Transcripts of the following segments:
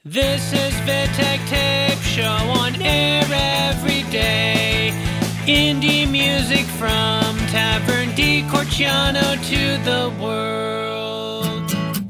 This is Vitek Tape Show on air every day. Indie music from Tavern di Corciano to the world.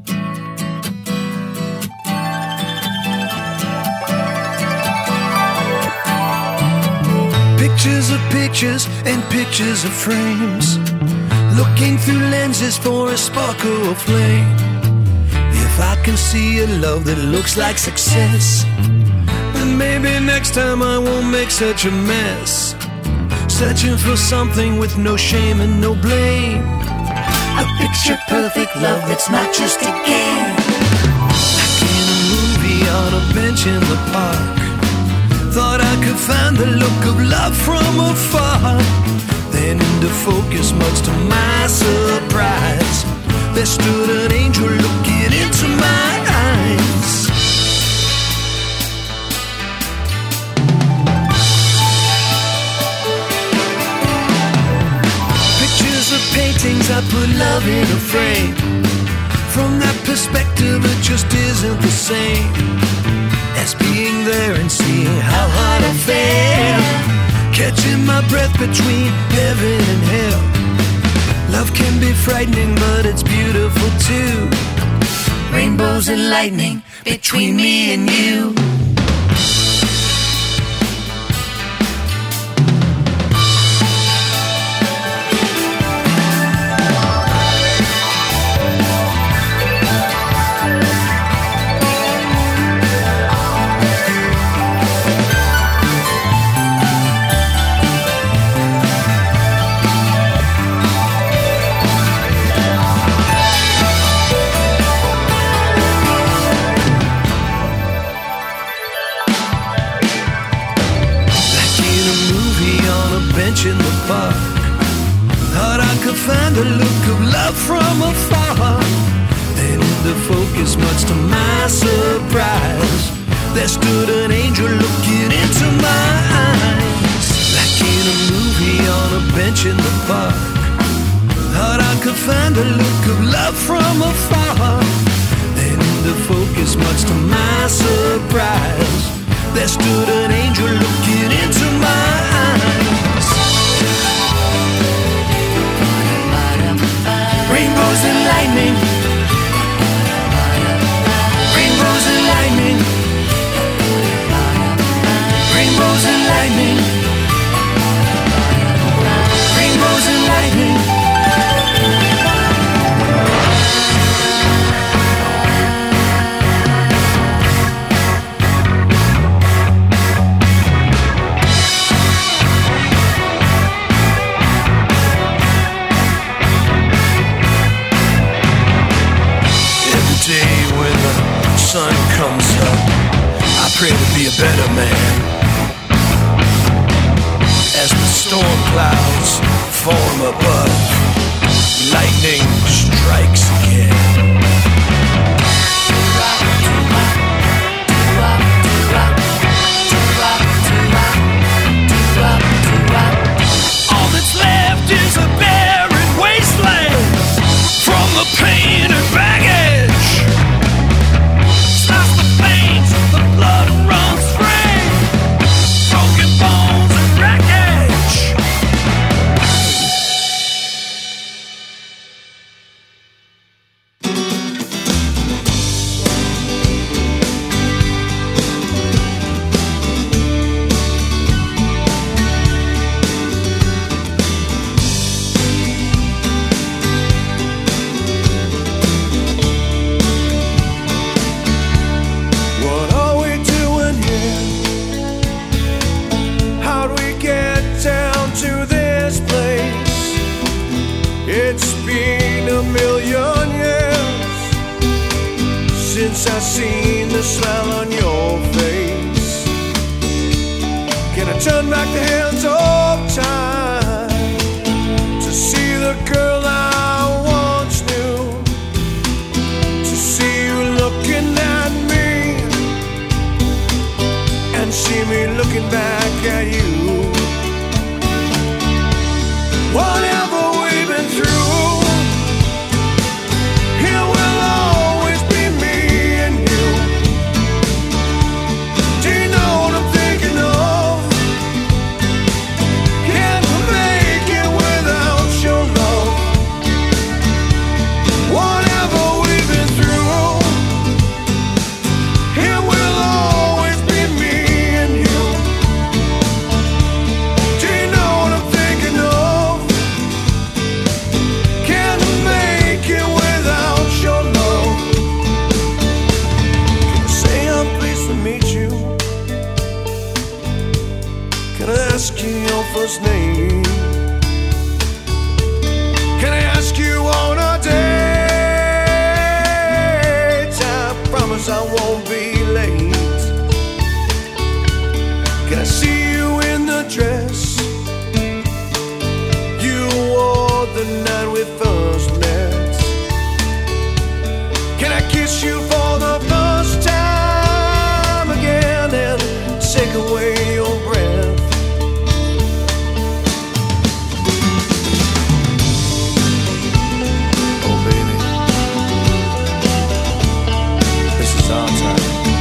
Pictures of pictures and pictures of frames, looking through lenses for a sparkle of flame. If I can see a love that looks like success, then maybe next time I won't make such a mess. Searching for something with no shame and no blame, a picture perfect love that's not just a game. Like in a movie on a bench in the park, thought I could find the look of love from afar. Then into focus, much to my surprise, there stood an angel looking into my eyes. Pictures of paintings, I put love in a frame. From that perspective, it just isn't the same as being there and seeing how hard I fell, catching my breath between heaven and hell. Love can be frightening, but it's beautiful too. Rainbows and lightning between me and you. In the park, thought I could find a look of love from afar. Then in the focus, much to my surprise, there stood an angel looking into my eyes. Like in a movie on a bench in the park, thought I could find a look of love from afar. Then in the focus, much to my surprise, there stood an angel looking into my eyes. Rainbows and lightning, rainbows and lightning, rainbows and lightning, rainbows and lightning. Sun comes up, I pray to be a better man. As the storm clouds form above, lightning strikes again. All that's left is a barren wasteland from the pain and baggage. Blood runs free, broken bones and wreckage. I've seen the smile on your face. Can I turn back the hands of time to see the girl I once knew, to see you looking at me and see me looking back at you. Whatever we've been through, here will always be me and you. your first name. Can I ask you on a date? I promise I won't be late. Can I see you in the dress you wore the night we first met? Can I kiss you for the first time again and take away your breath? Oh baby, this is our time.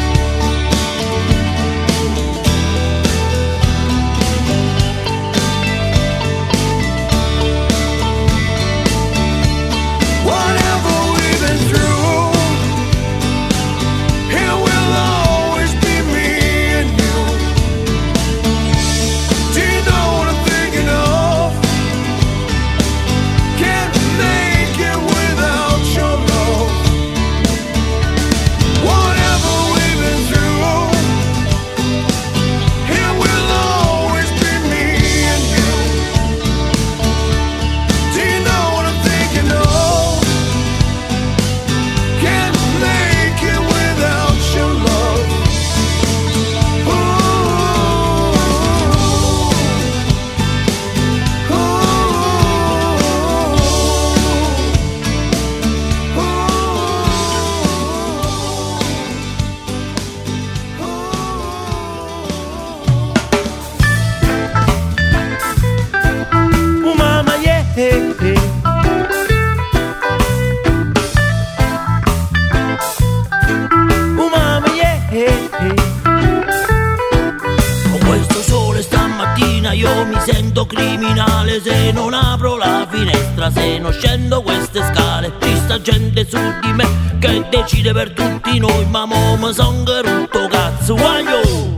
Io mi sento criminale se non apro la finestra, se non scendo queste scale. Ci sta gente su di me che decide per tutti noi, ma mo mi son rotto cazzo, guaglio!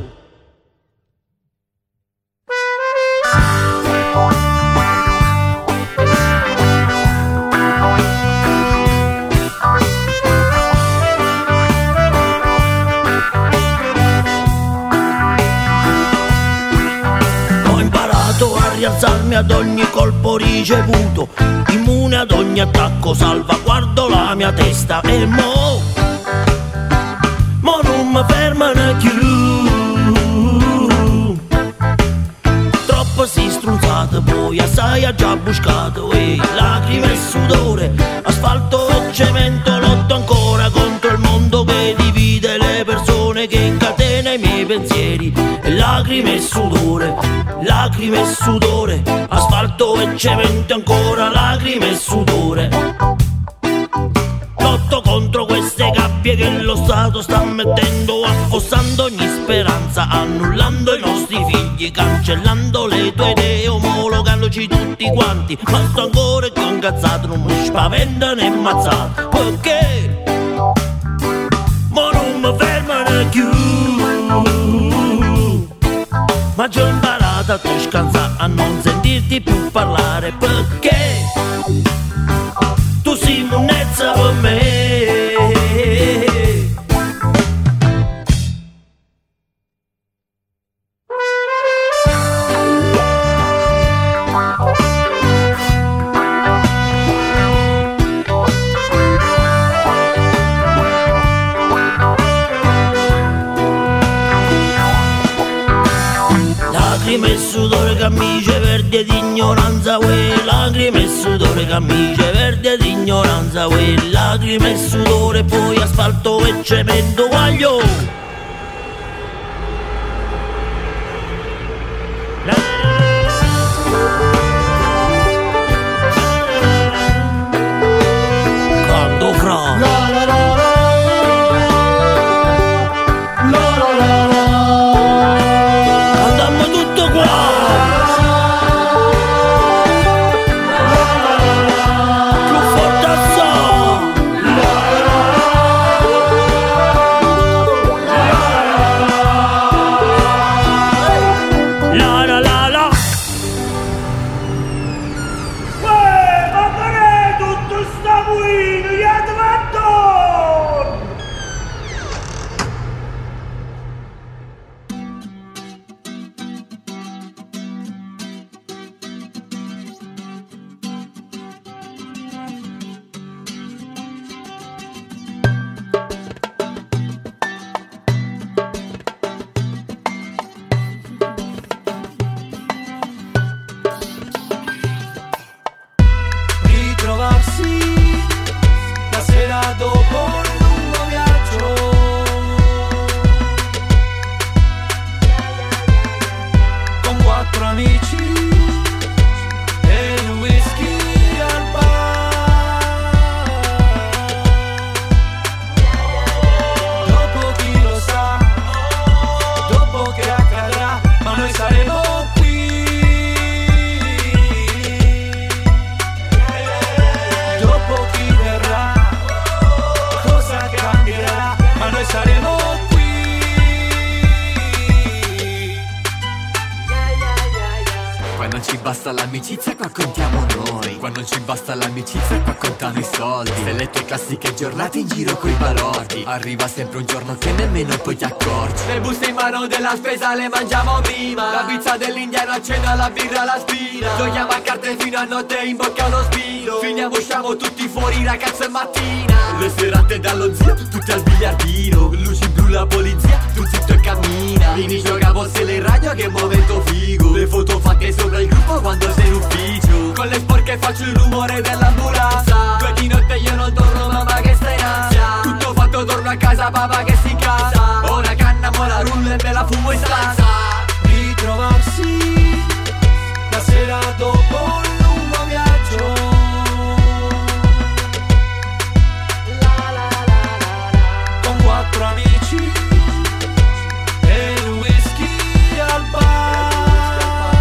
Rialzarmi ad ogni colpo ricevuto, immune ad ogni attacco, salvaguardo la mia testa e mo non mi fermano più. Troppo si strunzato, poi assai ha già buscato, e lacrime e sudore, asfalto e cemento, lotto ancora contro il mondo che divide le persone, che incatena i miei pensieri. E lacrime e sudore, asfalto e cemento ancora, lacrime e sudore. Lotto contro queste gabbie che lo Stato sta mettendo, affossando ogni speranza, annullando i nostri figli, cancellando le tue idee, omologandoci tutti quanti. Ma sto ancora più incazzato, non mi spaventa né mazzato, perché ma non mi fermano più. Ma già ho imparato a te scansare, a non sentirti più parlare, perché tu sei monnezza per me. Lacrime e sudore, camicie verdi ed ignoranza, uè. Lacrime e sudore, camicie verdi ed ignoranza, uè. Lacrime e sudore, poi asfalto e cemento, guaglio. Canto fra basta l'amicizia qua contiamo noi. Quando non ci basta l'amicizia qua contano i soldi. Se le tue classiche giornate in giro coi balordi, arriva sempre un giorno che nemmeno poi ti accorgi. Le buste in mano della spesa le mangiamo prima. La pizza dell'indiano a cena, la birra alla spina. Giochiamo a carte fino a notte in bocca allo spino. Finiamo, usciamo tutti fuori ragazzo e mattina. Le serate dallo zio, tutti al biliardino. Luci blu, la polizia, tu zitto e cammina. Mini gioca bosse le radio, che momento figo. Le foto fatte sopra il gruppo quando sei in ufficio. Con le sporche faccio il rumore dell'ambulanza. 2 di notte io non torno, mamma che stai in ansia. Tutto fatto, torno a casa, papà che si casa. Ora canna, mo la rulla e me la fumo in stanza. Ritrovarsi la sera dopo un lungo viaggio. Con 4 amici e il whisky al bar.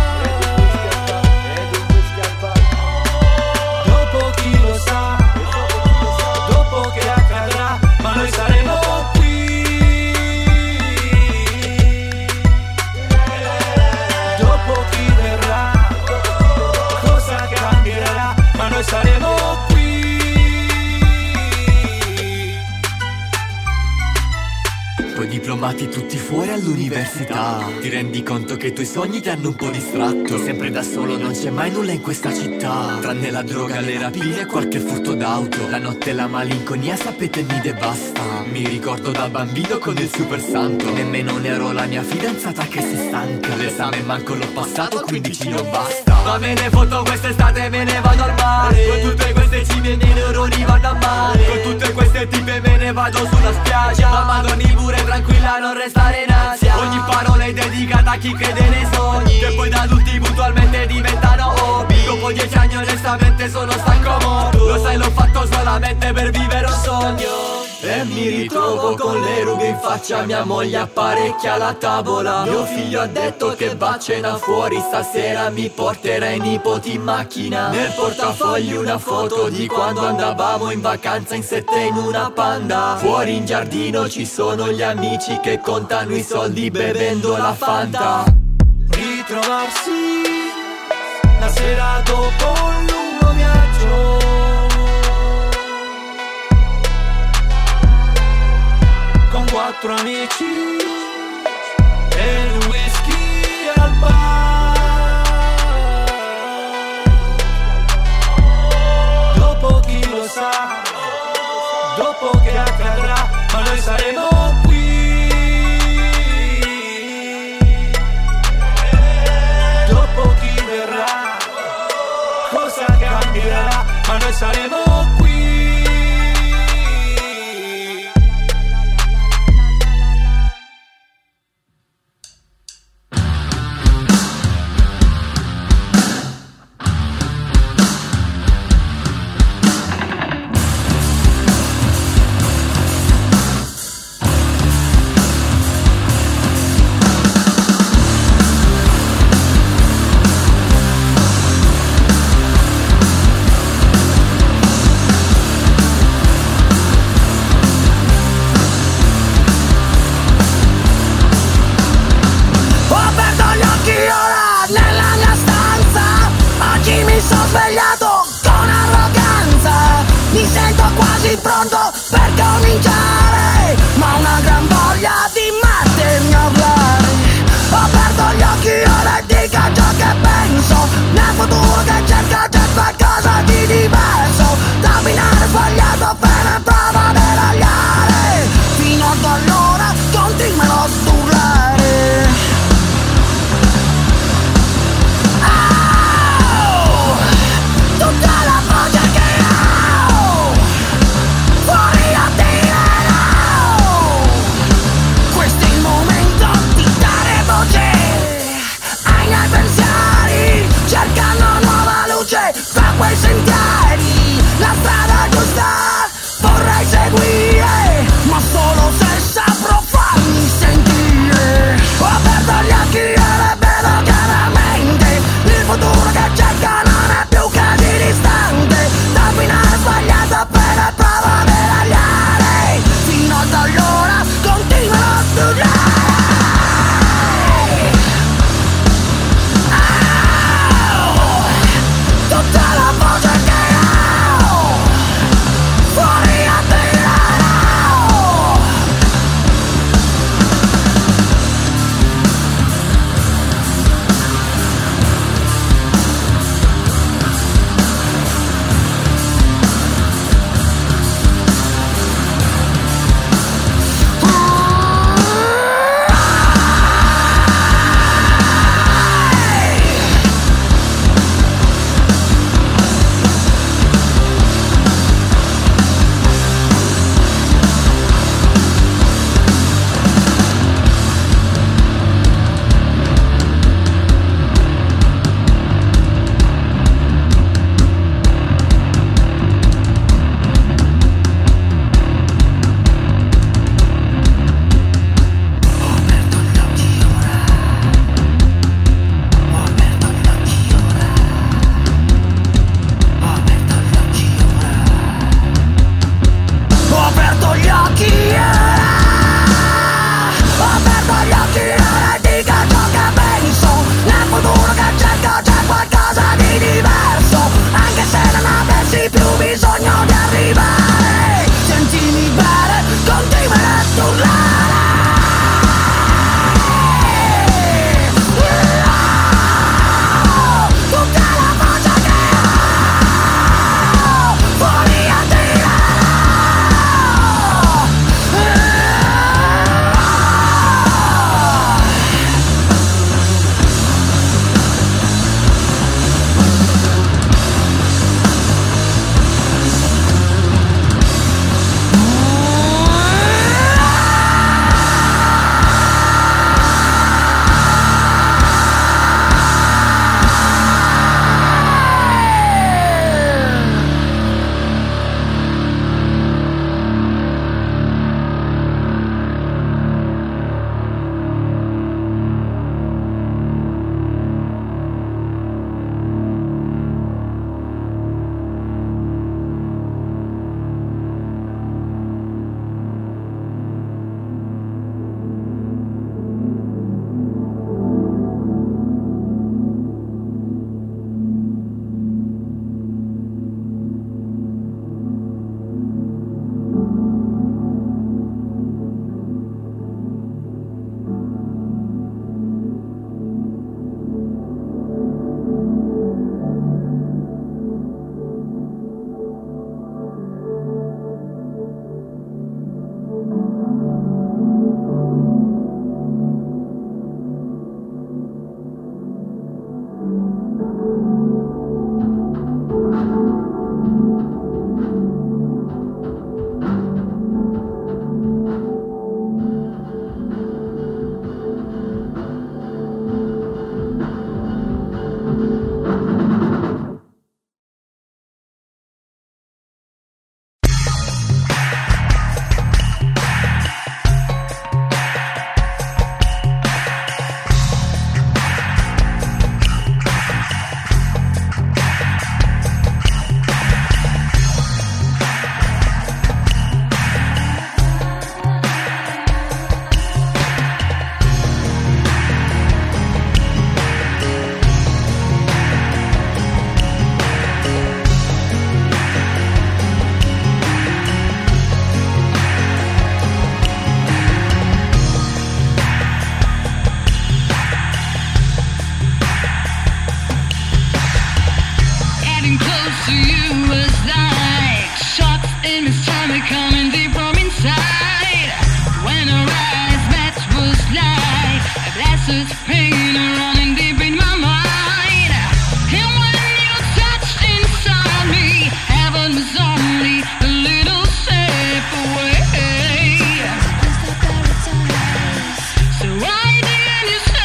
Dopo chi lo sa, dopo che accadrà, ma noi saremo qui. Dopo chi verrà, cosa cambierà, ma noi saremo qui. Poi diplomati tutti fuori all'università, ti rendi conto che i tuoi sogni ti hanno un po' distratto. Sempre da solo, non c'è mai nulla in questa città, tranne la droga, le rapine e qualche furto d'auto. La notte e la malinconia sapete mi devasta. Mi ricordo da bambino con il super santo, nemmeno ne ero la mia fidanzata che si stanca. L'esame manco l'ho passato, 15 non basta. Ma me ne foto quest'estate, me ne vado al mare. Con tutte queste cime i miei neuroni vanno a male. Con tutte queste tipe me ne vado sulla spiaggia. Mamma dormi pure tranquilla, non restare in ansia. Ogni parola è dedicata a chi crede nei sogni, che poi da adulti puntualmente diventano hobby. Dopo 10 anni onestamente sono stanco morto. Lo sai, l'ho fatto solamente per vivere un sogno. E mi ritrovo con le rughe in faccia, mia moglie apparecchia la tavola. Mio figlio ha detto che va a cena fuori, stasera mi porterà i nipoti in macchina. Nel portafogli una foto di quando andavamo in vacanza in 7 in una Panda. Fuori in giardino ci sono gli amici che contano i soldi bevendo la Fanta. Ritrovarsi la sera dopo un lungo viaggio. Con 4 amici e il whisky al bar. Dopo chi lo sa, dopo che accadrà, ma noi saremo qui. Dopo chi verrà, cosa cambierà, ma noi saremo qui. this pain running deep in my mind. And when you touched inside me, heaven was only a little step away. So why didn't you say?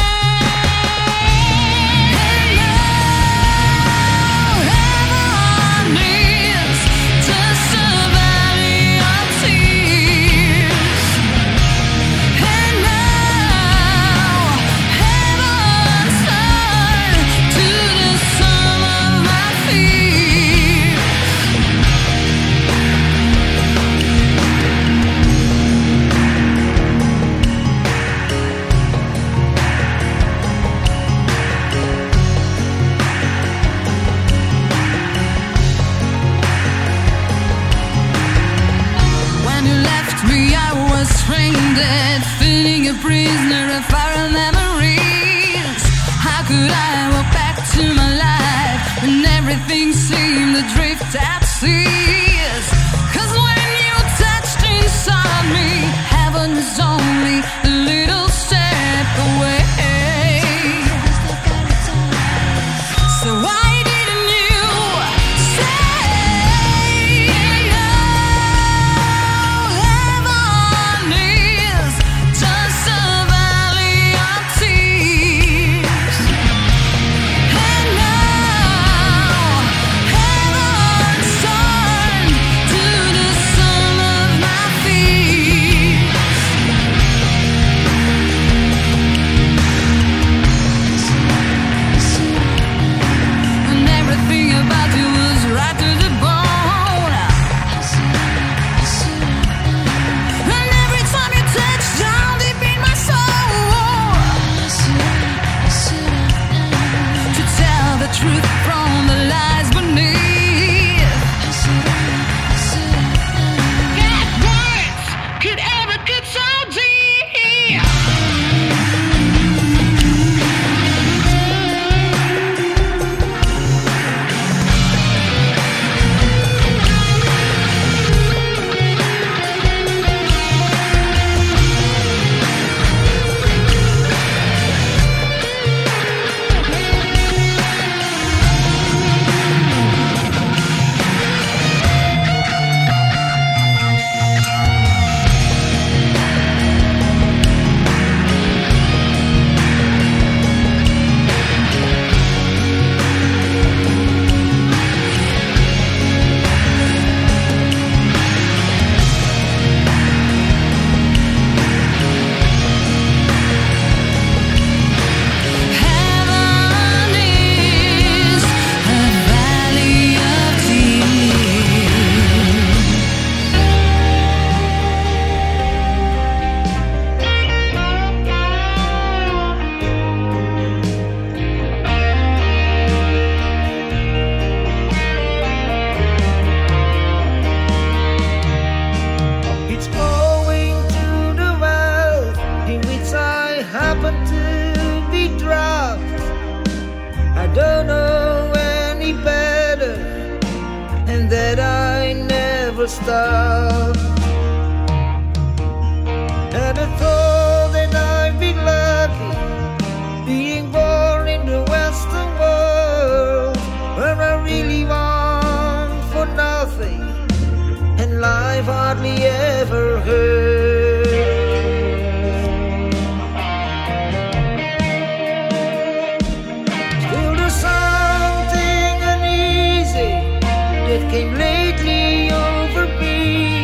And now heaven is just a valley of tears. And now heaven's turned to the sum of my fears. When you left me, I was stranded, feeling a prisoner of our memories. How could I walk back to my life when everything seemed adrift at seas? 'Cause when you touched inside me, heaven was only a little step away. So why didn't you say no? Heaven is just a valley of tears. And now heaven's turned to the sum of my fears. And everything about you was right to the bone. And every time you touched down deep in my soul, to tell the truth from the lies beneath. That words could ever get so deep. Heaven is a valley of tears. It's owing to the world in which I happen to be dropped. I don't know any better, and that I never stopped. And I thought that I'd be lucky, being born in the Western world, where I really want for nothing, and life hardly ever hurt. Still there's something uneasy that came lately over me.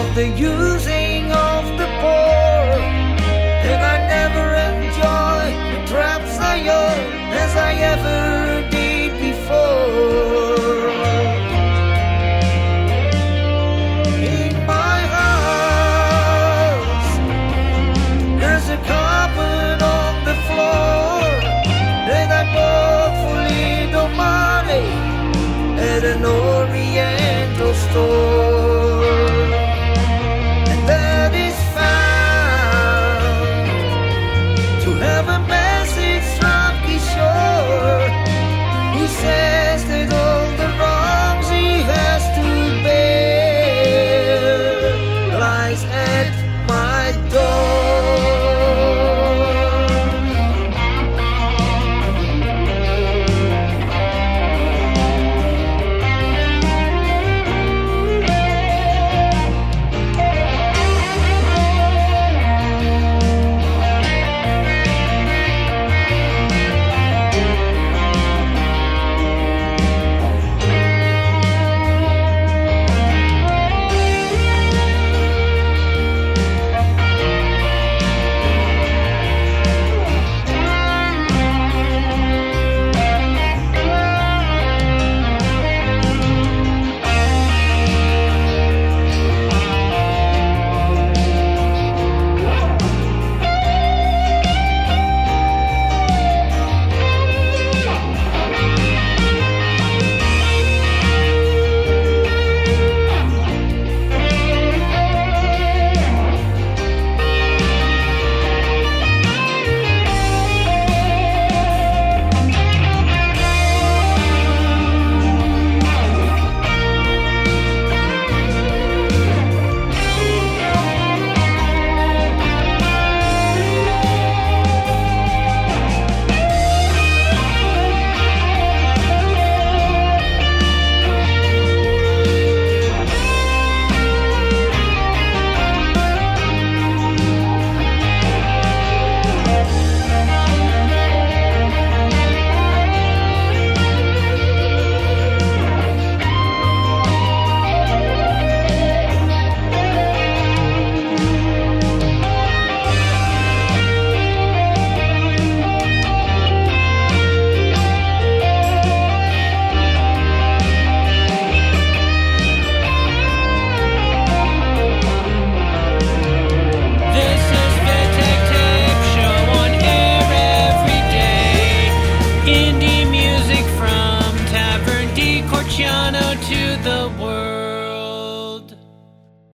the using